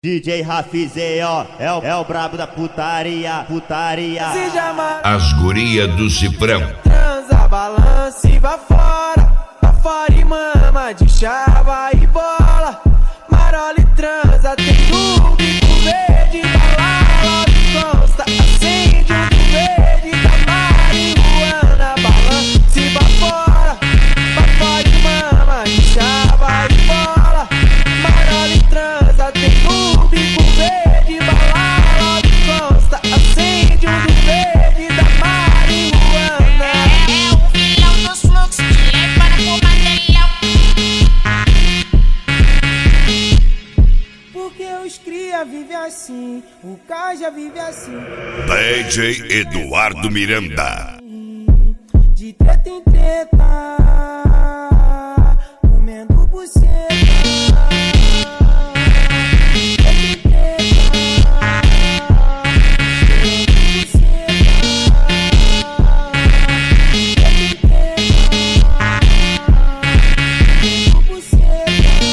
DJ Rafizão, é o brabo da putaria. As guria do Cifrão. Transa, balança e vá fora e mama de chava e bola. Marola e transa, tem do bico verde, balala, consta, acende o do verde da marihuana. Balança e vá fora e mama de chava e bola. Marola e transa, tem do bico verde, balala, consta, acende o do verde da marihuana. É o vilão dos fluxos que é para comandelão. Porque os cria vive assim, o Caja vive assim. DJ Eduardo Miranda. De treta em treta, comendo buceta. Treta em treta, comendo buceta. Treta em treta, comendo buceta.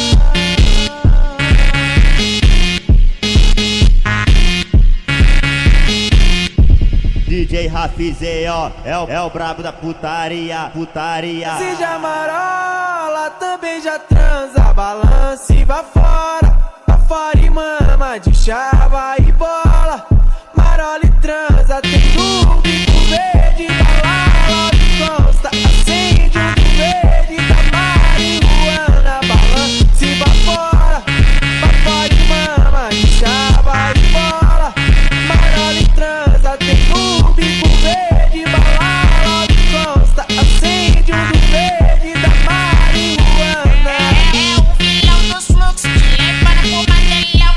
DJ Rafizão, é o brabo da putaria. Se já marola, também já transa, balança e vá fora e mama de chava e bola. Marola e transa, tem do bico verde, balala, consta, acende o do verde da marihuana. Balança e vá fora e mama de chava e bola. Marola e transa, tem do bico verde, balala, consta, acende o do verde da marihuana. É o vilão dos fluxos que é para comandelão.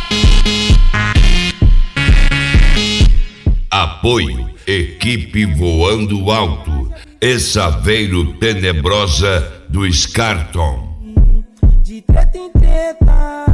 Apoio, equipe voando alto. Exaveiro Tenebrosa do Scarton. De treta em treta,